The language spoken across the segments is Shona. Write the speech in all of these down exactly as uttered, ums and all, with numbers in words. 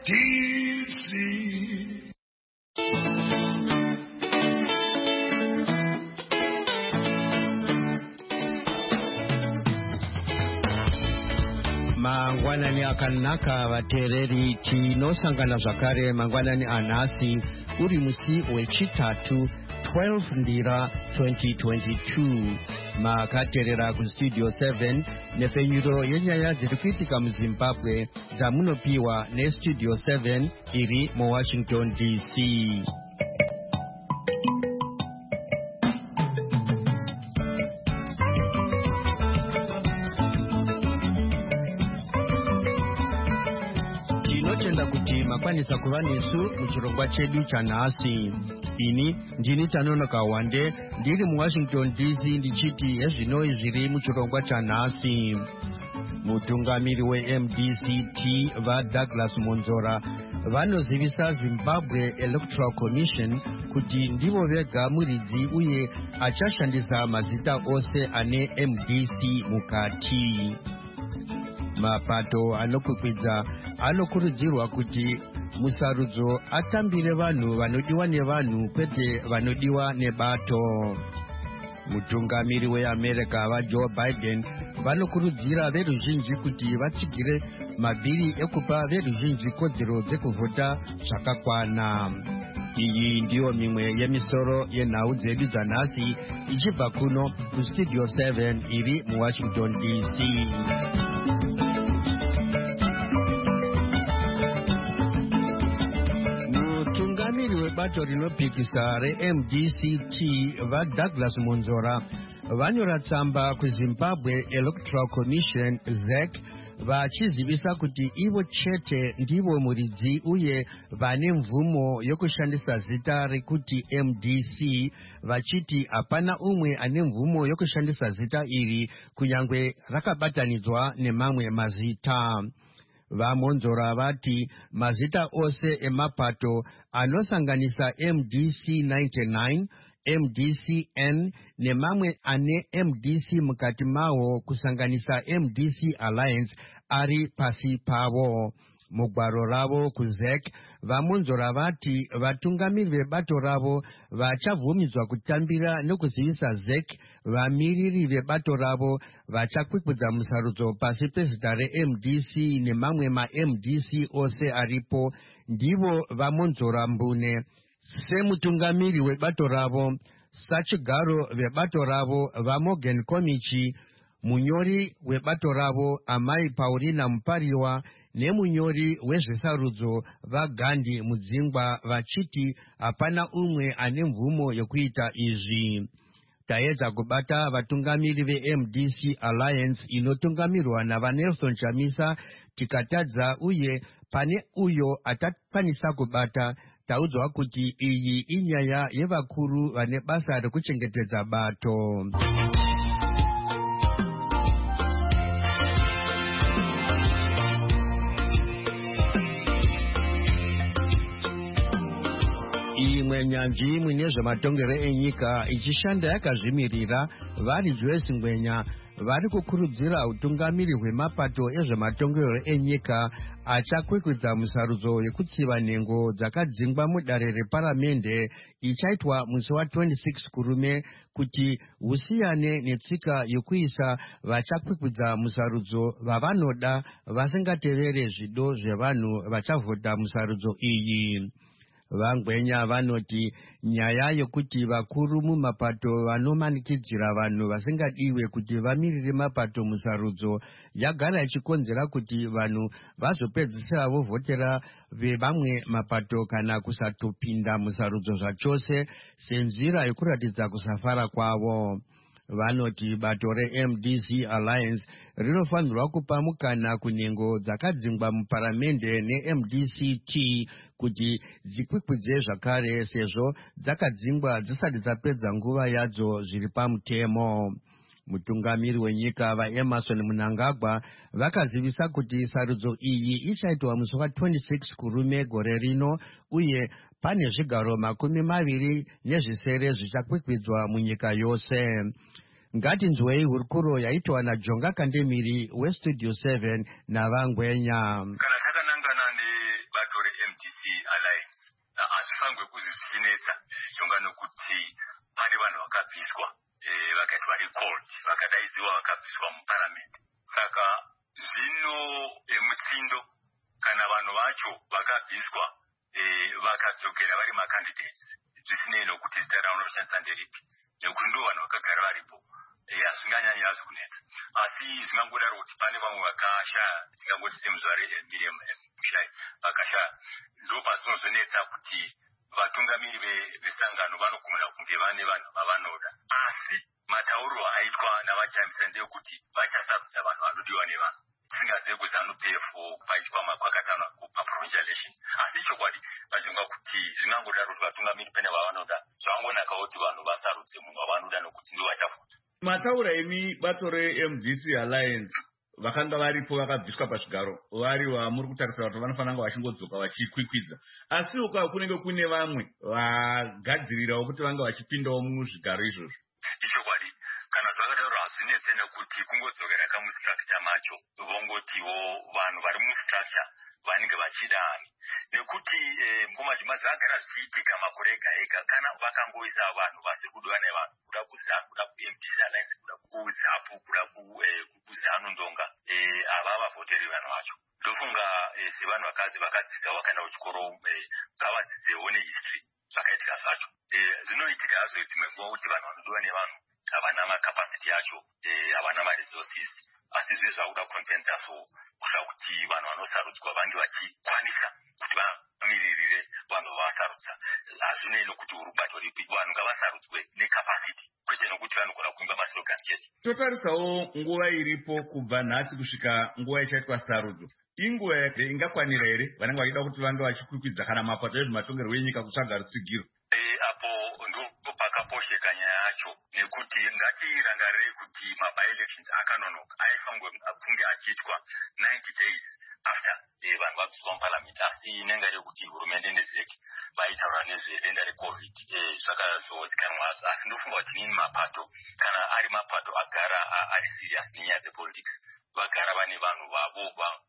D C. Mangwanani akanaka vateereri tinosangana zvakare mangwanani anhasi uri musi wechitatu twelve ndira twenty twenty-two. Makateerera kustudio seven nefenyuro yenyaya dziri kuitika muzimbabwe dzamunopiwa nestudio seven iri muwashington D C. Tinotenda kuti makwanisa kuva nesu muchirongwa chedu chanhasi. Ini ndini Tanonoka Wande ndiri muwashington D C ndichiti hezvinoi zviri muchirongwa chanhasi. Mutungamiri we-M D C T vaDouglas Monzora vanozivisa Zimbabwe Electoral Commission kuti ndivo vega muridzi uye achashandisa mazita ose ane M D C mukati. Mapato anokwikwidza anokurudzirwa kuti musarudzo atambire vanhu vanodiwa nevanhu kwete vanodiwa nebato. Mutungamiri weAmerica vaJoe Biden vanokurudzira veruzhinji kuti vatsigire mabhiri ekupa veruzhinji kodzero dzekuvhota zvakakwana. Iyi ndiyo mimwe yemisoro yenhau dzedu dzanhasi ichibva kuno kustudio seven iri muwashington D C. Mutungamiri webato rinopikisa re-M D C T vaDouglas Monzora vanyora tsamba kuZimbabwe Electoral Commission Z E C vachizivisa kuti ivo chete ndivo muridzi uye vane mvumo yokushandisa zita rekuti M D C, vachiti hapana umwe ane mvumo yokushandisa zita iri kunyange rakabatanidzwa nemamwe mazita. VaMonzora vati mazita ose emapato anosanganisa M D C ninety-nine, M D C N nemamwe ane M D C mukati mawo kusanganisa M D C Alliance ari pasi pavo. Mugwaro ravo kuZ E C VaMonzora vati vatungamiri vebato ravo vachabvumidzwa kutambira nekuzivisa Z E C vamiriri vebato ravo vachakwikwidza musarudzo pasi pezita re-M D C nemamwe ma-M D C ose aripo ndivo VaMonzora mbune. Semutungamiri webato ravo, sachigaro vebato ravo vaMorgan Komichi, munyori webato ravo Amai Paulina Mupariwa nemunyori wezvesarudzo vaGandhi Mudzingwa vachiti hapana umwe ane mvumo yokuita izvi. Taedza kubata vatungamiri ve-M D C Alliance inotungamirwa navaNelson Chamisa tikatadza uye pane uyo atakwanisa kubata taudzwa kuti iyi inyaya yevakuru vane basa rekuchengetedza bato. Imwe nyanzvi mwine zvematongero enyika ichishanda yakazvimirira vari Joyce Ngwenya vari kukurudzira utungamiri hwemapato ezvematongero enyika achakwikwidza musarudzo yekutsiva nhengo dzakadzingwa mudare reparamende ichaitwa musi wa twenty-six kurume kuti husiyane netsika yokuisa vachakwikwidza musarudzo vavanoda vasingatevere zvido zvevanhu vachavhota musarudzo iyi. VaNgwenya vanoti nyaya yokuti vakuru mumapato vanomanikidzira vanhu vasingadiwe kuti vamirire mapato musarudzo yagara ichikonzera kuti vanhu vazopedzisira vovhotera vevamwe mapato kana kusatopinda musarudzo zvachose senzira yokuratidza kusafara kwavo. Vanoti bato re-M D C Alliance rinofanirwa kupa mukana kunhengo dzakadzingwa muparamende ne-M D C T kuti dzikwikwidze zvakare sezvo dzakadzingwa dzisati dzapedza nguva yadzo zviri pamutemo. Mutungamiri wenyika vaEmerson Mnangagwa vakazivisa kuti sarudzo iyi ichaitwa musi wa twenty-six kurume gore rino uye pane zvigaro makumi maviri nezvisere zvichakwikwidzwa munyika yose. Ngatinzwei hurukuro yaitwa naJonga Kandemiri weStudio seven naVaNgwenya. Kana takanangana vatore M D C Alliance asifangwe kuzvisinetsa jonga nokuti pane vanhu vakabviswa vakati vari cold vakadaidziwa vakabviswa muparliament. Saka zvino mutsindo kana vanhu vacho vakabviswa vakadzokera vari macandidates zvisinei nokuti zita ravo rinoshandisa nderipi nekuti ndo vanhu vakagara varipo hazvinganyanyi hazi kunetsa. Asi zvingangodaro kuti pane vamwe vakashaya tingangoti semuzvare Miriam Mushai vakashaya ndo pazvinozonetsa kuti vatungamiri vesangano vanogona kunge vane vanhu vavanoda. Asi matauro aitwa navajamisa ndeyekuti vachasarudza vanhu vanodiwa nevanhu tisingazive kuti ZANU-P F paitwa makwakatano paprovincial election. Asi chokwadi vazvinga kuti zvingangodaro kuti vatungamiri pene vavanoda zvangonaka kuti vanhu vasarudze munhu wavanoda nokuti ndo vachafuta. Mataura imi bato re-M D C Alliance vakanga varipo vakabviswa pazvigaro vari vamuri kutarisira kuti vanofanira kunge vachingodzoka vachikwikwidza, asi uka kunenge kune vamwe vagadzirirawo kuti vanga vachipindawo muzvigaro izvozvo. Ichokwadi kana zvakataurwa hazvinetse nekuti kungodzokera kamustructure macho vongotiwo vanhu vari mustructure vanenge vachidani nekuti ngoma dzimwe agara zviitika makore ega ega kana vakangoisa vanhu vasiri kudiwa nevanhu kuda kuzanu kuda ku-M D C Alliance kuda kuzapu kuda kuzanu ndonga ava vavhoteri vanhu vacho. Ndofunga sevanhu vakazi vakadzidza vakaenda kuchikoro ngavadzidzewo nehistory zvakaitika zvacho. Zvinoitika hazvo dzimwe nguva kuti vanhu vanodiwa nevanhu havana macapacity yacho havana maresources asi zve zvakuda kukompensa so kuda kuti vanhu vanosarudzwa vange vachikwanisa kuti vamiririre vanhu vavasarudza. Hazvinei nokuti urubato ripi, vanhu ngavasarudzwe necapacity kwete nokuti vanogona kuimba maslogani chete. Totarisawo nguva iripo kubva nhasi kusvika nguva ichaitwa sarudzo, inguva ingakwanira here vanenge vachida kuti vange vachikwikwidza kana mapato ezvematongerwo enyika kutsvaga rutsigiro? Apo ndo pakaposheka nyaya yacho nekuti ngatirangarire kuti maby-elections akanonoka aifanirwa kunge achiitwa ninety days after vanhu vabviswa muparliament, asi nenga rekuti hurumende nezek vaitaura nezvedenda recovid zvakazozikanwa hazvo. Asi ndofunga kuti nini mapato kana ari mapato agara ari serious nenyaya dzepolitics vagara vane vanhu vavo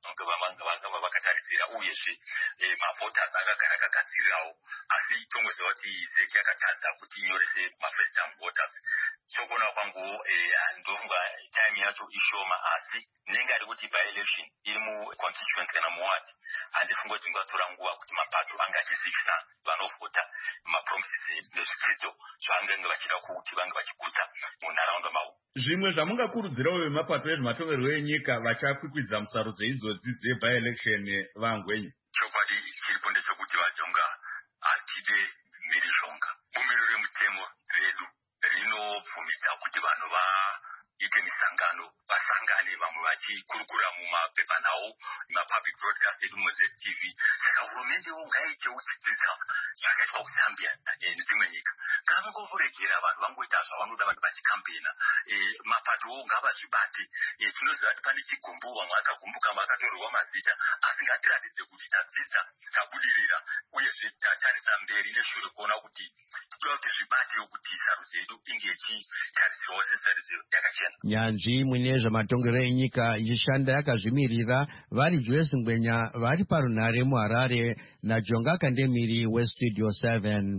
vanga vakatarisira uyezve mavhoters akagara akagadzirirawo. Asi tongoziva kuti zek yakatadza kuti inyorese mafirst time voters. Chokuona kwangu ndofunga time yacho ishoma, asi nenga rekuti by-election iri muconstituency kana muward handifunga kuti ingatora nguva kuti mapato anga achizivisa vanovhota mapromises nezvitsidzo zvavanenge vachida kuti vange vachigutsa munharaunda mavo. Zvimwe zvamungakurudzirawo vemapato ezvematongerwo enyika vachakwikwidza musarudzo idzodzi dze-by-election vangwenyu? Chokwadi chiripo ndechekuti vajonga hatide mhirizhonga. Bumbiro remutemo redu rinobvumidza kuti vanhu vaite misangano vasangane vamwe vachikurukura mumapepanhau mapublic broadcast edu muZ-T V. Saka hurumendewo ngaiitewo chidzidza zvakaitwa kuZambia nedzimwe nyika. Kana mungovoregera vanhu vangoita zvavanoda vanhu vachikampena, mapatowo ngavazvibate. Tinoziva kuti pane chigumbu vamwe akagumbuka vakatorerwa mazita, asi ngatiratidze kuti tadzidza tabudirira uyezve tatarisa mberi neshure kuona kuti titoda kuti zvibatewo kuti sarudzo yedu inge ichitarisirawo sesarudzo yakachena. Nyanzvi mwine zvematongero enyika ichishanda yakazvimirira vari Joyce Ngwenya vari parunhare muHarare naJonga Kandemiri weStudio seven.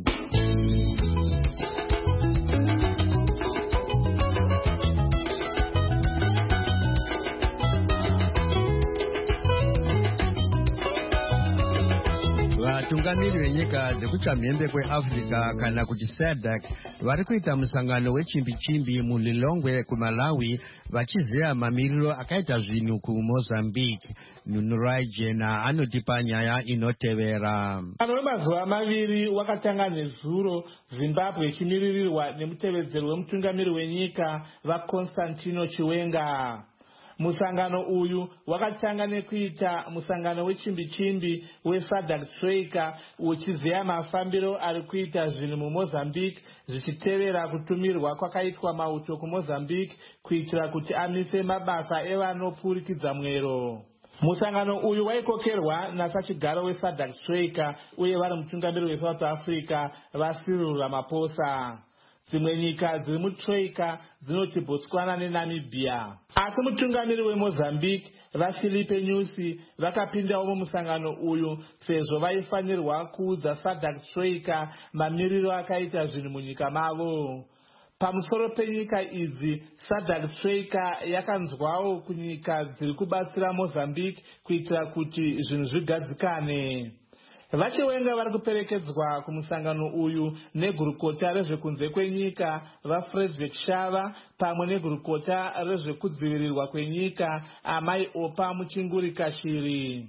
Vatungamiri venyika dzekuchamhembe kweAfrica kana kuti SADC vari kuita musangano wechimbi-chimbi muLilongwe kuMalawi vachizeya mamiriro akaita zvinhu kuMozambique. Nunurai Jena anotipa nyaya inotevera. Musangano wemazuva maviri wakatanga nezuro Zimbabwe ichimiririrwa nemutevedzeri wemutungamiri wenyika vaConstantino Chiwenga. Musangano uyu wakatanga nekuita musangano wechimbi-chimbi weSADC Striker uchizeya mafambiro ari kuita zvinhu muMozambique zvichitevera kutumirwa kwakaitwa mauto kuMozambique kuitira kuti amise mabasa evanopfurikidza mwero. Musangano uyu waikokerwa nasachigaro weSADC Striker uye vari mutungamiri weSouth Africa vaCyril Ramaphosa. dzimwe nyika dziri mutroika dzinoti Botswana neNamibia. Asi mutungamiri weMozambique vaFilipe Nyusi vakapindawo mumusangano uyu sezvo vaifanirwa kuudza SADC troika mamiriro akaita zvinhu munyika mavo. Pamusoro penyika idzi, SADC troika yakanzwawo kunyika dziri kubatsira Mozambique kuitira kuti zvinhu zvigadzikane. Vachiwenga vari kuperekedzwa kumusangano uyu negurukota rezvekunze kwenyika vaFrederick Shava pamwe negurukota rezvekudzivirirwa kwenyika Amai Opa Muchinguri Kashiri.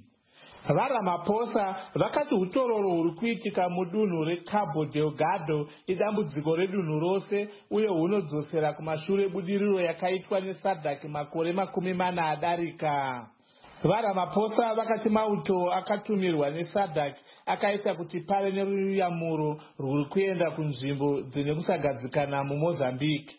VaRamaphosa vakati utororo huri kuitika mudunhu reCabo Delgado idambudziko redunhu rose uye hunodzosera kumashure budiriro yakaitwa neSADC makore makumi mana adarika. VaRamaphosa vakati mauto akatumirwa neSADC akaita kuti pave neruyamuro rwuri kuenda kunzvimbo dzine kusagadzikana muMozambique.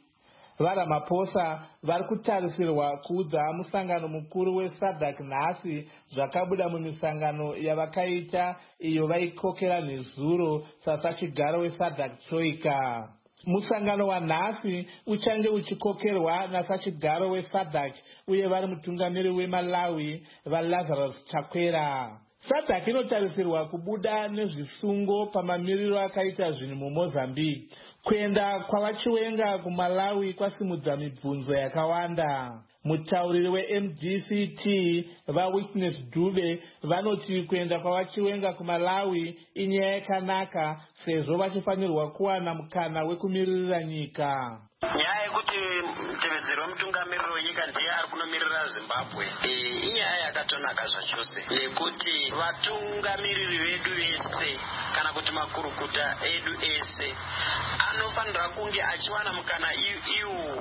VaRamaphosa vari kutarisirwa kuudza musangano mukuru weSADC nhasi zvakabuda mumisangano yavakaita iyo vaikokera nezuro sasachigaro weSADC troika. Musangano wanhasi uchange uchikokerwa nasachigaro weSADC uye vari mutungamiri weMalawi vaLazarus Chakwera. SADC inotarisirwa kubuda nezvisungo pamamiriro akaita zvinhu muMozambique. Kuenda kwavachiwenga kuMalawi kwasimudza mibvunzo yakawanda. Mutauriri weM D C T vaWitness Dube vanoti kuenda kwavachiwenga kuMalawi inyaya yakanaka sezvo vachifanirwa kuwana mukana wekumiririra nyika. Nyaya yekuti mutevedzeri wemutungamiriri wenyika ndiye ari kunomirira Zimbabwe inyaya yakatonaka zvachose nekuti vatungamiriri vedu vese kana kuti makurukuta edu ese anofanira kunge achiwana mukana iwo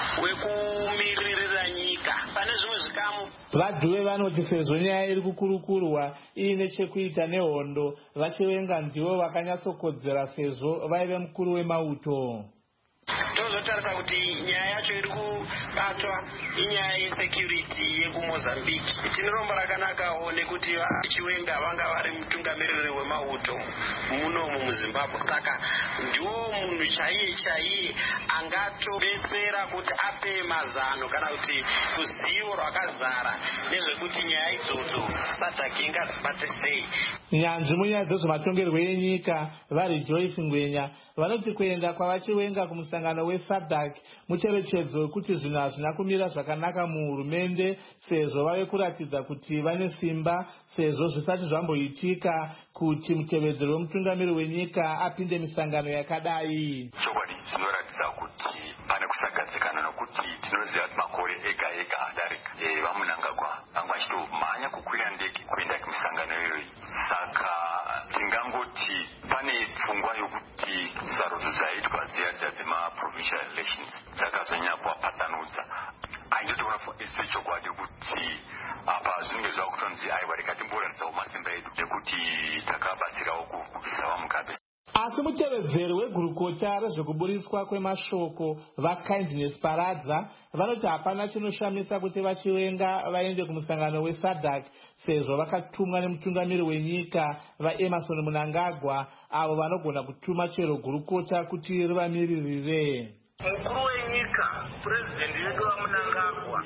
wekumiririra nyika pane zvimwe zvikamu. Vadhuwe vanoti sezvo nyaya iri kukurukurwa iine chekuita nehondo, vachiwenga ndivo vakanyatsokodzera sezvo vaive mukuru wemauto. Tozotarisa kuti nyaya yacho iri kubatwa inyaya yesecurity yekuMozambique. Tinerombo rakanakawo nekuti vachiwenga vanga vari mutungamiriri wemauto muno muZimbabwe, saka ndiwo munhu chaiye chaiye angatobetsera kuti ape mazano kana kuti ruzivo rwakazara nezvekuti nyaya idzodzo SADC ingadzibate sei. Nyanzvi munyaya dzezvematongerwo enyika vari Joyce Ngwenya vanoti kuenda kwavachiwenga kumusangano weSADC mucherechedzo wekuti zvinhu hazvina kumira zvakanaka muhurumende sezvo vave kuratidza kuti vane simba sezvo zvisati zvamboitika kuti mutevedzeri wemutungamiri wenyika apinde misangano yakadai. Chokwadi zvinoratidza kuti pane kusagadzikana nokuti tinoziva kuti makore ega ega adarika vamunangagwa vanga vachitomhanya kukwira ndege kuenda kumisangano iyoyi. Saka tingangoti pane pfungwa yokuti sarudzo dzaitwa dziya dzemaprovincial elections dzakazonyapwapatsanudza. Aindotoona ese chokwadi kuti apa zvinenge zvava kutonzi aiwa rikatimboratidzawo masimba edu ekuti takabatsirawo kubvisa vamugabe. Asi mutevedzeri wegurukota rezvekuburiswa kwemashoko vaKindness Paradza vanoti hapana chinoshamisa kuti vachiwenga vaende kumusangano weSADC sezvo vakatumwa nemutungamiri wenyika vaEmerson Mnangagwa avo vanogona kutuma chero gurukota kuti rivamiririre. Mukuru wenyika purezidendi wedu vaMnangagwa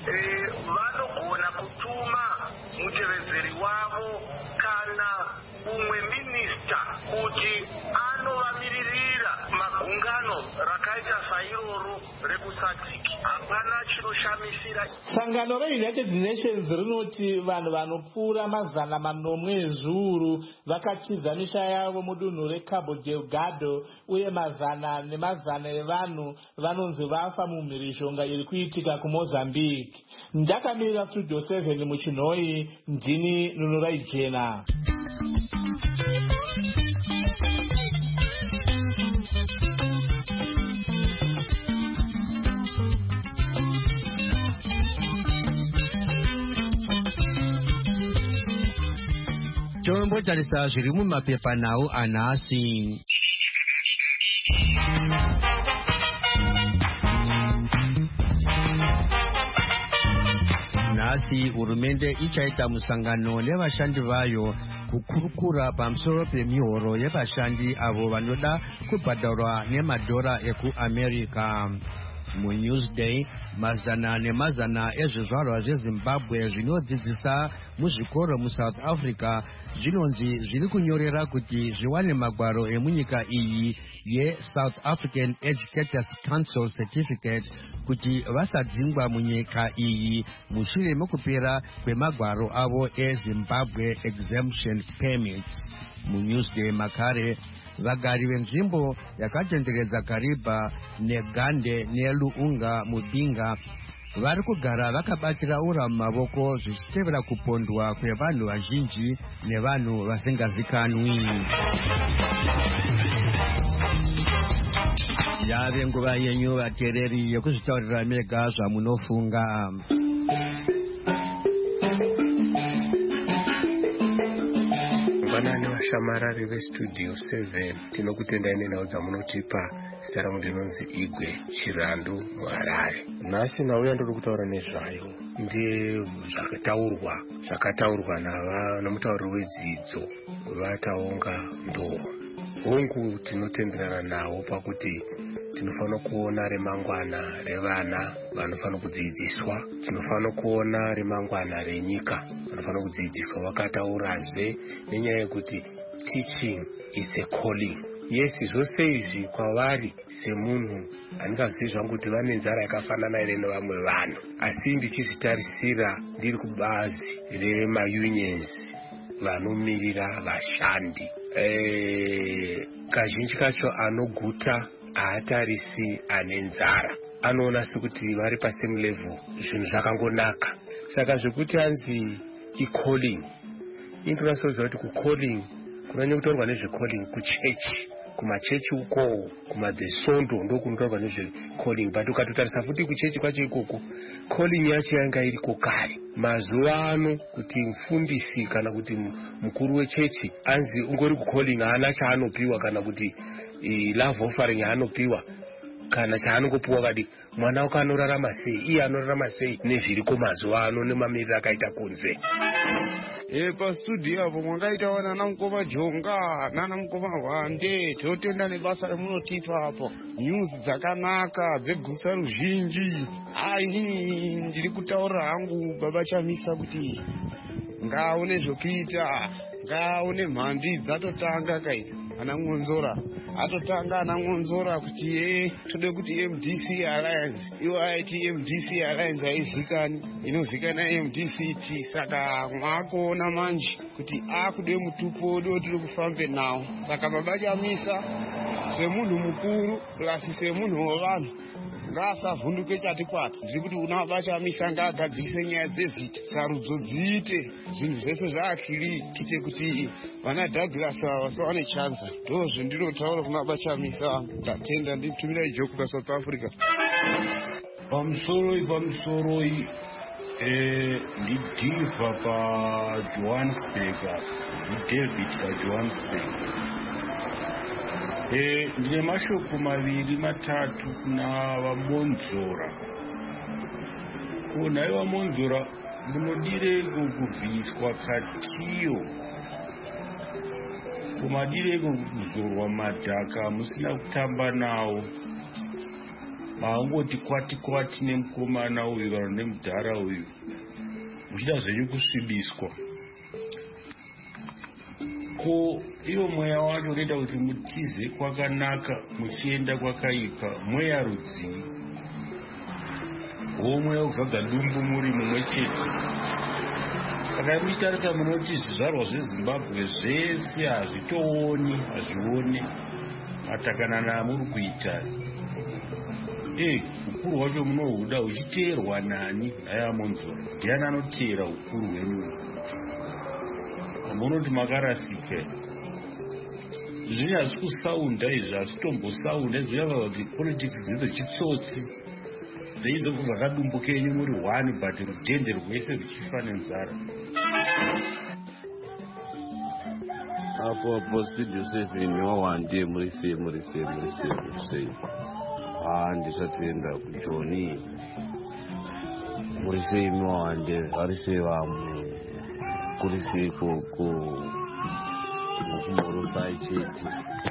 vanogona kutuma mutevedzeri wavo kana umwe minista kuti anovamiririra magungano rakaita sairoro rekusadiki. Hapana chinoshamisira. Sangano reUnited Nations rinoti vanhu vanopfuura mazana manomwe ezviuru vakatiza misha yavo mudunhu reCabo Delgado uye mazana nemazana evanhu vanonzi vafa mumhirizhonga iri kuitika kuMozambique. Ndakamirira Studio seven muchinhoi, ndini Nunurai Jena. Tombotarisa zviri mumapepa nawo anhasi. Nhasi hurumende ichaita musangano nevashandi vayo kukurukura pamusoro pemihoro yevashandi avo vanoda kubhadharwa nemadhora ekuamerica. MuNewsday, mazana nemazana ezvizvarwa zvezimbabwe zvinodzidzisa muzvikoro muSouth Africa zvinonzi zviri kunyorera kuti zviwane magwaro emunyika iyi yeSouth African Educators Council Certificate kuti vasadzingwa munyika iyi mushure mekupera kwemagwaro avo eZimbabwe Exemption Permits. MuNewsday makare, vagari venzvimbo yakatenderedza Kariba neGande neLuunga Mubinga vari kugara vakabatira ura mumavoko zvichitevera kupondwa kwevanhu vazhinji nevanhu vasingazikanwi. Yave nguva yenyu vateereri yekuzvitaurira mega zvamunofunga. Vanani vashamarari vestudio seven tinokutendai nenhau dzamunotipa. Zita rangu ndinonzi Igwe Chirandu Muharare. Nhasi nhau yandiri kutaura nezvayo ndezvakataurwa zvakataurwa nomutauriri wedzidzo Vataonga Ndoo. Hongu tinotenderana nawo pakuti tinofanira kuona remangwana revana vanofanira kudzidziswa, tinofanira kuona remangwana renyika vanofanira kudzidziswa. Vakataurazve nenyaya yekuti teaching is a calling. Yes, zvose izvi kwavari semunhu handingazivi zvangu kuti vane nzara yakafanana ere nevamwe vanhu, asi ndichizvitarisira ndiri kubazi remaunions vanomirira vashandi. E, kazhinji kacho anoguta haatarisi ane nzara, anoona sekuti vari pasame level, zvinhu zvakangonaka. Saka zvekuti anzi i-calling, indinosaziva kuti ku-calling kunonyanya kutaurwa nezve-calling kuchechi, kumachechi uko, kumadzesondo ndo kunotaurwa nezve-calling. But ukatotarisa futi kuchechi kwacho ikoko, calling yacho yanga iriko kare. Mazuva ano kuti mufundisi kana kuti mukuru wechechi anzi ungori ku-calling, haana chaanopiwa kana kuti love offering yaanopiwa kana chaanongopiwa kadi mwana wako anorarama sei, iye anorarama sei nezviriko mazuva ano nemamiriro akaita kunze. E pastudio apo mwangaitawo nana mukoma Jonga nana mukoma Hwande, tinotenda nebasa remunotipa apo, news dzakanaka dzegutsa ruzhinji. Ai ndiri kutaura hangu baba Chamisa kuti ngaone zvokuita, ngaone mhandi dzatotanga kaita. Ana Ngonzora atotanga ana Ngonzora kuti ye tode kuti M D C Alliance iwo aiti M D C Alliance aizikani inozikana M D C T. Saka mwakuona manje kuti akude mutupo ndo tiri kufambe nawo. Saka baba Chamisa semunhu mukuru plus semunhu wevanhu ngaasavhunduke chati kwati. Ndiri kuti una baba Chamisa ngaagadzise nyaya dzevhiti, sarudzo dziite, zvinhu zvese zvaakiri kite kuti vana Douglas vasawane chanza. Ndo zvendinotaura kuna baba Chamisa. Ndatenda nditumirai joke paSouth Africa. Pamusoro pamusoro eh ndidhiva paJohannesburg, David paJohannesburg. Eh ndine mashoko maviri matatu kuna vamonzora. Kuna vamonzora munodireko kuvhiswa katiyo, kumadireko kuzorwa madhaka musina kutamba nawo, maangoti kwati kwati nemukomana uyu kana nemudhara uyu muchida zvenyu kusvibiswa. Ko iwo mweya wacho unoita kuti mutize kwakanaka muchienda kwakaipa, mweya rudzii. Wo mweya wekubvadza dumbu muri mumwe chete. Saka muchitarisa munoti zvizvarwa zveZimbabwe zvese hazvitooni, hazvione matakanana amuri kuita. Eh, ukuru hwacho munohuda uchiteerwa nani? Haya Monzora, ndiani anoteera ukuru hwenyu? Munoti makarasika. Zvino hazvi kusaunda izvi, hazvitombosaunda. Zvinova kuti politics dzechitsotsi dzeidzo zvakadumbuka yenyu muri one but rudhende rwese ruchifa nenzara. Apo apo studio seven wawande muri sei muri sei muri sei muri sei. Ah, ndisatenda kuJoni. Muri sei mwawande ari sei vamu kuri sei ko ko pai chete.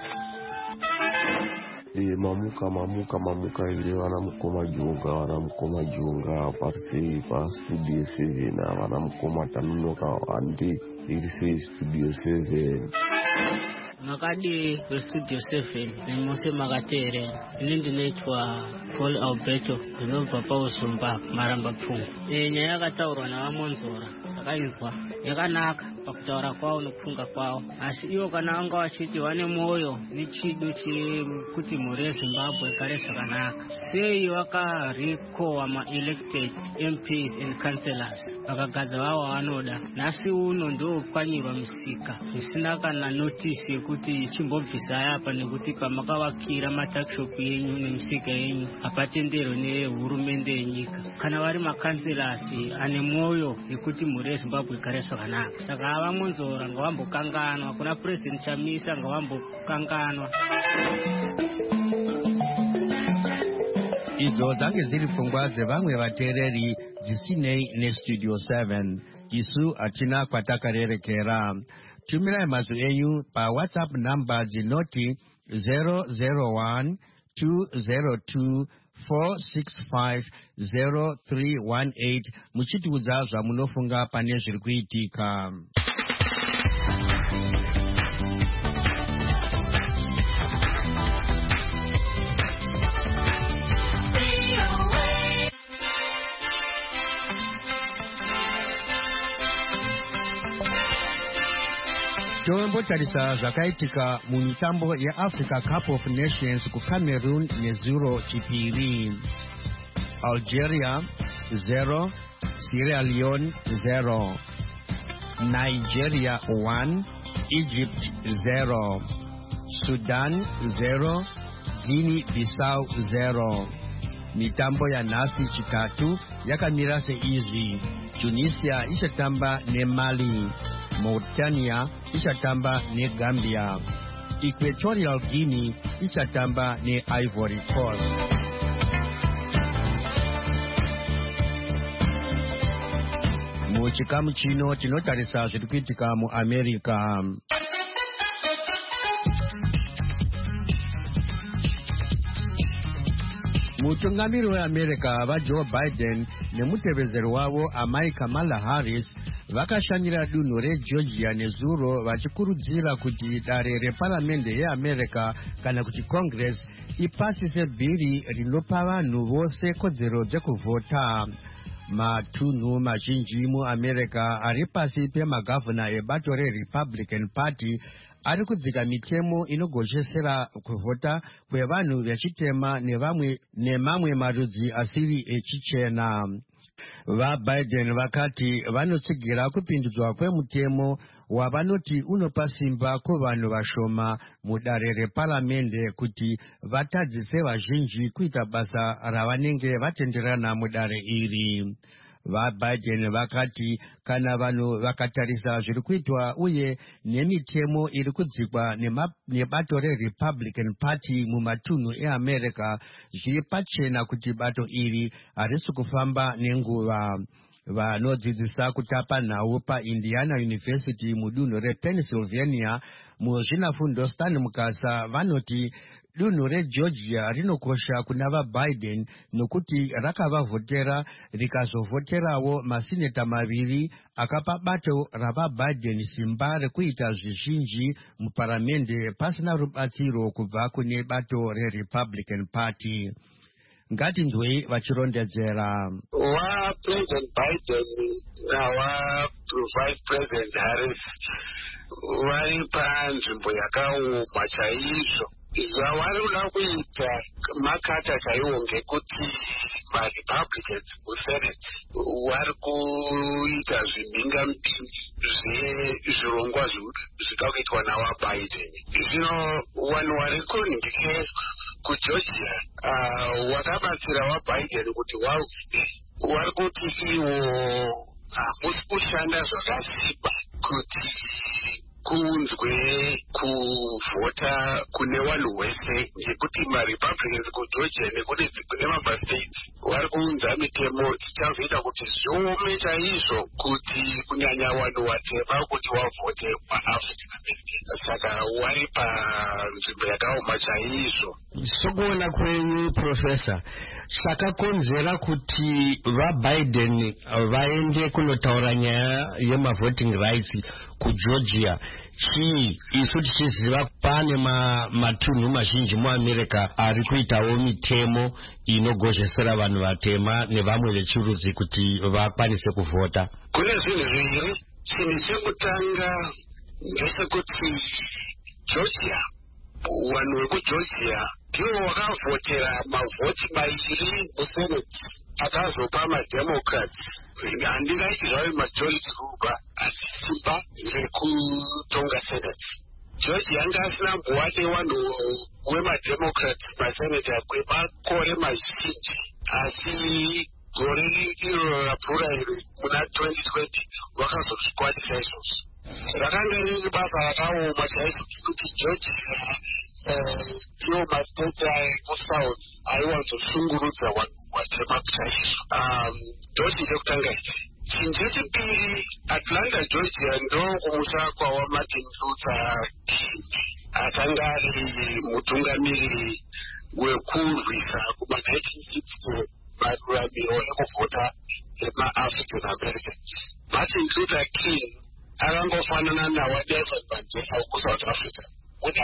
E mamuka mamuka mamuka ile wanamkoma junga wanamkoma junga parsi pa studio seven wanamkoma tanunoka wandi ili studio seven. Makadi kwa studio seven ni mose magatere ilindi naitwa Paul Alberto ndio papa usumba maramba pungu e nyaya kataurwa na wamonzora sakaizwa yakanaka pakutaura kwao nokufunga kwao asi iwo kana anga wachiti wane moyo nichido chekuti mhuri yeZimbabwe kare zvakanaka sei vakariko ama elected M Ps and councillors vakagadza vavo vanoda nhasi uno ndopwanyirwa misika zvisina kana notisi yekuti chimbobvisai apa nekuti pamakavakira matakshop yenyu nemisika yenyu hapatenderwi nehurumende yenyika kana vari makanselors ane mwoyo yekuti mhuri yeZimbabwe kare zvakanaka saka vamonzora ngavambokanganwa kuna president Chamisa ngavambokanganwa. Idzo dzange dziri pfungwa dzevamwe vateereri dzisinei nestudio seven isu hatina kwatakarerekera. Tumirai mazwi enyu paWhatsApp namba dzinoti zero zero one two zero two four six five zero three one eight muchitiudza zvamunofunga pane zviri kuitika. Tombotarisa zvakaitika mumitambo yeAfrica Cup of Nations kuCameroon nezuro chipiri. Algeria zero, Sierra Leone zero, Nigeria one, Egypt zero, Sudan zero, Guinea-Bissau zero. Mitambo ya nasi chitatu yakamira seizi. Tunisia ichatamba ne Mali, Mauritania ichatamba ne Gambia, Equatorial Guinea ichatamba ne Ivory Coast. Muchikamu chino tinotarisa zviri kuitika mu America. Mutungamiri weAmerica vaJoe Biden nemutevedzeri wavo amai Kamala Harris vakashanyira dunhu reGeorgia nezuro vachikurudzira kuti dare reparamende yeAmerica kana kuti Congress ipasise bhiri rinopa vanhu vose kodzero dzekuvhota. Matunhu mazhinji muAmerica ari pasi pemagavhuna ebato reRepublican Party ari kudzika mitemo inogoshesera kuvhota kwevanhu vechitema nevamwe nemamwe marudzi asiri echichena. VaBiden vakati vanotsigira kupindudzwa kwemutemo wavanoti unopa simba kuvanhu vashoma mudare reparamende kuti vatadzise vazhinji kuita basa ravanenge vatenderana mudare iri. VaBiden vakati kana vanhu vakatarisa zviri kuitwa uye nemitemo iri kudzikwa nebato reRepublican Party mumatunhu eAmerica zviri pachena kuti bato iri harisi kufamba nenguva. Vanodzidzisa kutapa nhau paIndiana University mudunhu rePennsylvania muzvinafundo Stan Mukasa vanoti dunhu reGeorgia rinokosha kuna vaBiden nokuti rakavavhotera rikazovhoterawo masineta maviri akapa bato ravaBiden simba rekuita zvizhinji muparamende pasina rubatsiro kubva kune bato reRepublican Party. Ngatinzwei vachirondedzera. WaPresident Biden nawaVice President Harris vari panzvimbo yakaoma chaizvo. Zvavari kuda kuita makata chaiwo ngekuti maRepublicans muSenate vari kuita zvimhingamupinyi zvezvirongwa zvida kuitwa nawaBiden. Zvino vanhu vari kunhike kuGeorgia wakabatsira waBiden kuti waudzwe vari kuti iwo hamusi kushanda zvakasimba kuti kunzwe kuvhota kune vanhu vese nekuti marepublicans kugeorgia nekune kune member states vari kuunza mitemo dzichazoita kuti zviome chaizvo kuti kunyanya vanhu vatema kuti vavhote maafrican american. Saka wari panzvimbo yakaoma chaizvo. Sokuona kwenyu Professor, chakakonzera kuti vaBiden vaende kunotaura nyaya yemavoting rights kugeorgia chii? Isu tichiziva pane matunhu mazhinji muAmerica ari kuitawo mitemo inogozhesera vanhu vatema nevamwe vechirudzi kuti vakwanise kuvhota. Kune zvinhu zviviri. Chinhu chekutanga ndechekuti Georgia, vanhu vekugeorgia ndivo vakavhotera mavhoti mairi museneti akazopa mademocrats. Handingaiti zvave majority kuba asi simba rekutonga seneti. Georgia yanga asina mbowane vanhu vemademocrats maseneta kwemakore mazhinji, asi gore iro rapfuura iri muna twenty twenty vakazozvikwanisa izvozvo. Rakanga riri basa rakaoma chaizvo kuti Georgia ndiwo mastate ekusouth aiwanzoshungurudza vanhu vatema chaizvo. Ndochii chekutanga ichi. Chinhu chechipiri, Atlanta, Georgia ndo kumusha kwava Martin Luther King, akanga ari mutungamiriri wekurwisa kuma nineteen sixty maruramiro ekuvhota emaAfrican Americans. Martin Luther King akangofanana nawaNelson Mandela kuSouth Africa, kuti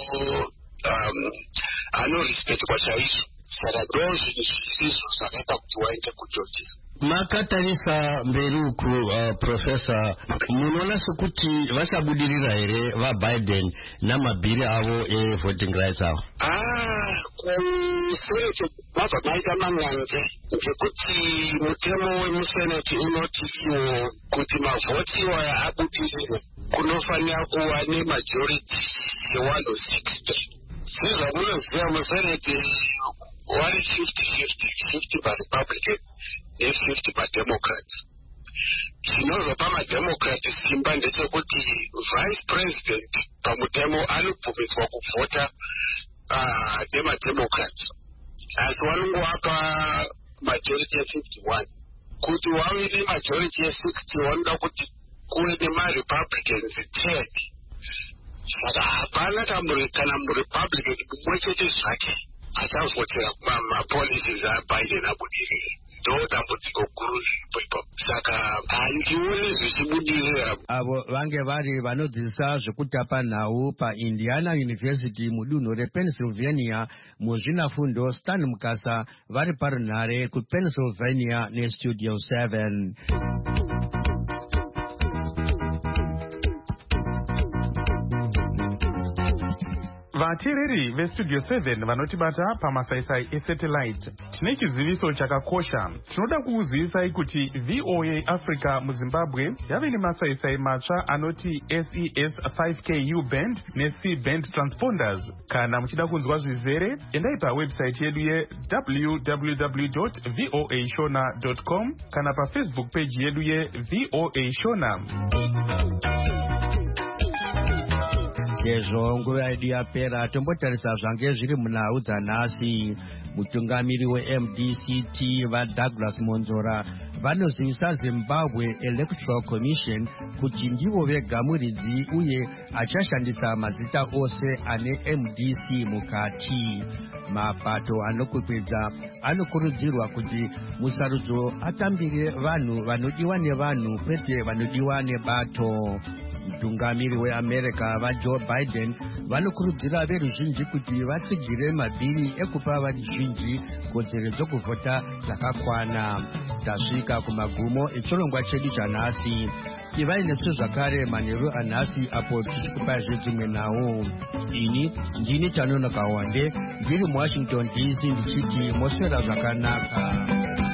anorespektwa chaizvo. Saka ndo zvinhu zvisizvo zvakaita kuti waende kuGeorgia. Makatarisa mberi uku uh, Professor, munoona sekuti vachabudirira here vaBiden namabhiri avo evoting rights avo? Ah, kuseneti vabva maita man'ange ngekuti mutemo wemuseneti unoti iwo kuti mavhoti iwaya abudirire kunofanira kuva nemajority yevanhu sixty. Sezvamunoziva museneti vari fifty fifty, fifty paRepublican ne-fifty paDemocrats. Chinozopa maDemocrat simba ndechekuti vice president pamutemo anobvumidzwa kuvhota uh, nemaDemocrats, asi vanongovapa majority ye-fifty-one. Kuti wave nemajority ye-sixty vanoda kuti kuve nemaRepublicans ten. Saka hapana kana muRepublican mumwe chete zvake achavhotera mapolicies aBiden abudirire. Ndo dambudziko guru riripo ipapo. Saka handioni zvichibudirira. Avo vange vari vanodzidzisa zvekutapa nhau paIndiana University mudunhu rePennsylvania muzvinafundo Stan Mukasa vari parunhare kuPennsylvania neStudio seven. Vateereri veStudio seven vanotibata pamasaisai esatellite, tine chiziviso chakakosha. Tinoda kukuzivisai kuti V O A Africa muZimbabwe yave nemasaisai matsva anoti S E S five K U band neC band transponders. Kana muchida kunzwa zvizere, endai pawebsite yedu ye w w w dot voa shona dot com kana paFacebook page yedu ye V O A Shona. Sezvo nguva yedu yapera, tombotarisa zvange zviri munhau dzanhasi. Mutungamiri weM D C T vaDouglas Monzora vanozivisa Zimbabwe Electoral Commission kuti ndivo vega muridzi uye achashandisa mazita ose ane M D C mukati. Mapato anokwekvedza anokurudzirwa kuti musarudzo atambire vanhu vanodiwa nevanhu kwete vanodiwa nebato. Mutungamiri weAmerica vaJoe Biden vanokurudzira veruzhinji kuti vatsigire mabhiri ekupa veruzhinji kodzero dzokuvhota dzakakwana. Tasvika kumagumo echirongwa chedu chanhasi. Ivai nesu zvakare manheru anhasi apo tichikupai zvedzimwe nhau. Ini ndini Tanonoka Wande ndiri muWashington D C ndichiti moswera zvakanaka.